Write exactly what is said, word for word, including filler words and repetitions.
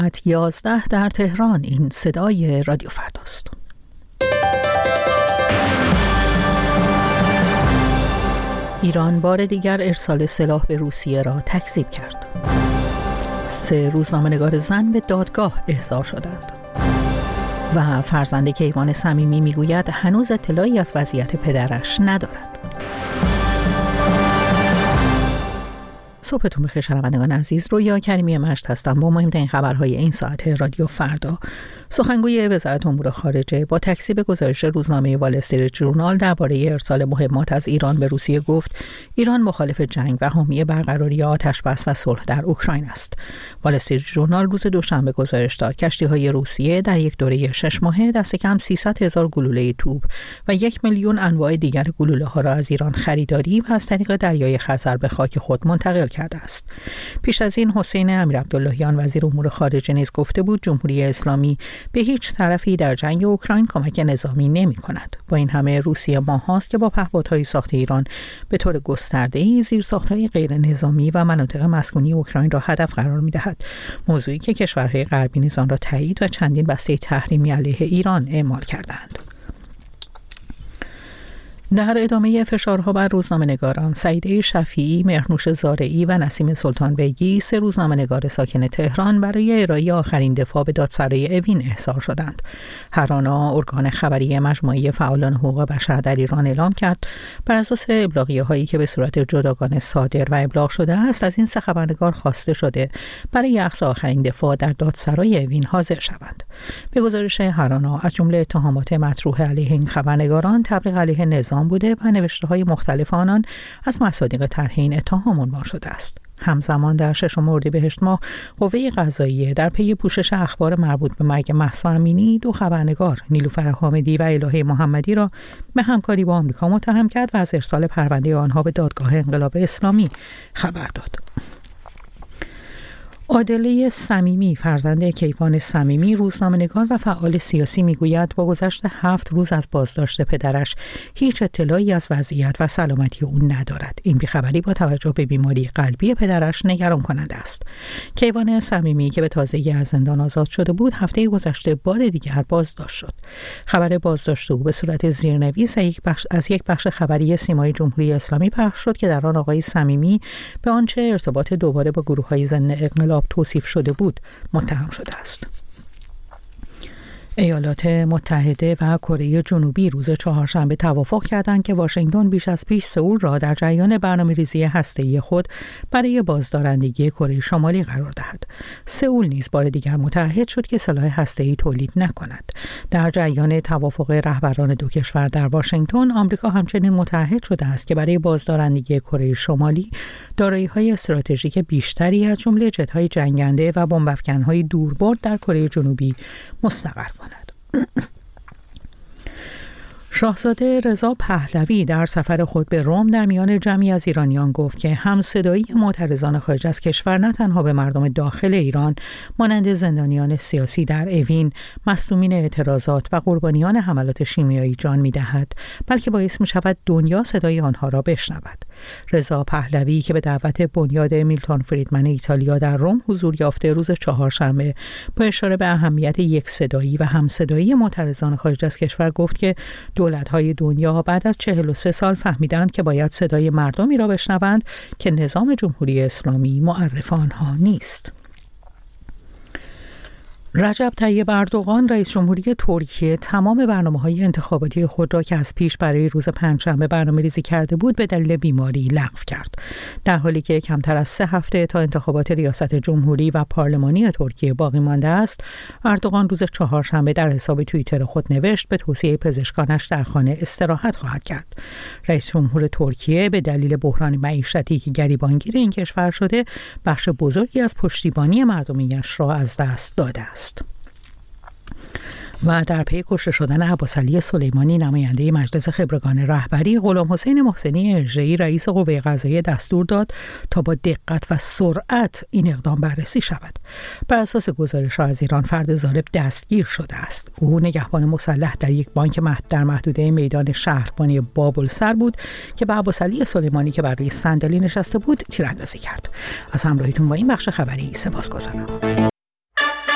ساعت یازده در تهران. این صدای رادیو فرداست. ایران بار دیگر ارسال سلاح به روسیه را تکذیب کرد. سه روزنامه‌نگار زن به دادگاه احضار شدند. و فرزند کیوان صمیمی میگوید هنوز اطلاعی از وضعیت پدرش ندارد. صبحتون بخیر شنوندگان عزیز، رویا کریمی مشت هستم با مهمترین خبرهای این ساعت رادیو فردا. سخنگوی وزارت امور خارجه با تکذیب گزارش روزنامه وال استریت ژورنال درباره ارسال مهمات از ایران به روسیه گفت ایران مخالف جنگ و حامی برقراری آتش‌بس و صلح در اوکراین است. وال استریت ژورنال روز دوشنبه گزارش داد کشتی‌های روسیه در یک دوره شش ماهه دست کم سیصد هزار گلوله توپ و یک میلیون انواع دیگر گلوله‌ها را از ایران خریداری و از طریق دریای خزر به خاک خود منتقل کرده است. پیش از این حسین امیرعبداللهیان وزیر امور خارجه نیز گفته بود جمهوری اسلامی به هیچ طرفی در جنگ اوکراین کمک نظامی نمی کند. با این همه روسیه ماهاست که با پهپادهای ساخت ایران به طور گسترده‌ای زیرساخت‌های غیر نظامی و مناطق مسکونی اوکراین را هدف قرار می دهد. موضوعی که کشورهای غربی نیز آن را تایید و چندین بسته تحریمی علیه ایران اعمال کردند. در ادامه فشارها بر روزنامه‌نگاران، سعیده شفیعی، مهرنوش زارعی و نسیم سلطان بیگی، سه روزنامه‌نگار ساکن تهران برای ارائه آخرین دفاع به دادسرای اوین احضار شدند. هر آنها ارگان خبری مجموعه فعالان حقوق بشر در ایران اعلام کرد بر اساس ابلاغیه‌هایی که به صورت جداگانه صادر و ابلاغ شده است از این سه خبرنگار خواسته شده برای اخذ آخرین دفاع در دادسرای اوین حاضر شوند. به گزارش هر آنها از جمله اتهامات مطروح علیه این خبرنگاران تبلیغ علیه نظام بوده و نوشته‌های مختلف آنان از مصادیق طرح این اتهام عنوان شده است. همزمان در ششم اردیبهشت ماه قوه قضاییه در پی پوشش اخبار مربوط به مرگ مهسا امینی دو خبرنگار نیلوفر حامدی و الهه محمدی را به همکاری با آمریکا متهم کرد و از ارسال پرونده آنها به دادگاه انقلاب اسلامی خبر داد. عادله صمیمی فرزند کیوان صمیمی روزنامه‌نگار و فعال سیاسی میگوید با گذشت هفت روز از بازداشت پدرش هیچ اطلاعی از وضعیت و سلامتی او ندارد. این بیخبری با توجه به بیماری قلبی پدرش نگران کننده است. کیوان صمیمی که به تازگی از زندان آزاد شده بود هفته گذشته بار دیگر بازداشت شد. خبر بازداشت او به صورت زیرنویس از یک بخش خبری سیمای جمهوری اسلامی پخش شد که در آن آقای صمیمی به آنچه ارتباط دوباره با گروه‌های ضد انقلاب توصیف شده بود متهم شده است. ایالات متحده و کره جنوبی روز چهارشنبه توافق کردند که واشنگتن بیش از پیش سئول را در جریان برنامه‌ریزی هسته‌ای خود برای بازدارندگی کره شمالی قرار دهد. سئول نیز بار دیگر متعهد شد که سلاح هسته‌ای تولید نکند. در جریان توافق رهبران دو کشور در واشنگتن، آمریکا همچنین متعهد شده است که برای بازدارندگی کره شمالی دارایی‌های استراتژیک بیشتری از جمله جت‌های جنگنده و بمب‌افکن‌های دوربرد در کره جنوبی مستقر کند. شاهزاده رضا پهلوی در سفر خود به روم در میان جمعی از ایرانیان گفت که همصدایی معترضان خارج از کشور نه تنها به مردم داخل ایران مانند زندانیان سیاسی در اوین، مصدومین اعتراضات و قربانیان حملات شیمیایی جان می‌دهد، بلکه باعث می‌شود دنیا صدای آنها را بشنود. رضا پهلوی که به دعوت بنیاد میلتون فریدمن ایتالیا در روم حضور یافته روز چهارشنبه با اشاره به اهمیت یک صدایی و همصدایی معترضان خارج از کشور گفت که دولت‌های دنیا بعد از چهل و سه سال فهمیدند که باید صدای مردمی را بشنوند که نظام جمهوری اسلامی معرف آنها نیست. رجب طیب اردوغان رئیس جمهوری ترکیه تمام برنامه‌های انتخاباتی خود را که از پیش برای روز پنجشنبه برنامه‌ریزی کرده بود به دلیل بیماری لغو کرد. در حالی که کمتر از سه هفته تا انتخابات ریاست جمهوری و پارلمانی ترکیه باقی مانده است، اردوغان روز چهارشنبه در حساب توییتر خود نوشت به توصیه پزشکانش در خانه استراحت خواهد کرد. رئیس جمهور ترکیه به دلیل بحران معیشتی که گریبانگیر این کشور شده، بخش بزرگی از پشتیبانی مردمیش را از دست داده است. و در پی کشته شدن عباسعلی سلیمانی نماینده مجلس خبرگان رهبری، غلام حسین محسنی اژه‌ای رئیس قوه قضاییه دستور داد تا با دقت و سرعت این اقدام بررسی شود. بر اساس گزارش‌ها از ایران فرد ضارب دستگیر شده است. او نگهبان مسلح در یک بانک در محدوده میدان شهربانی بابلسر بود که به عباسعلی سلیمانی که بر روی صندلی نشسته بود تیراندازی کرد. از همراهیتون با این بخش خبری سپاسگزارم.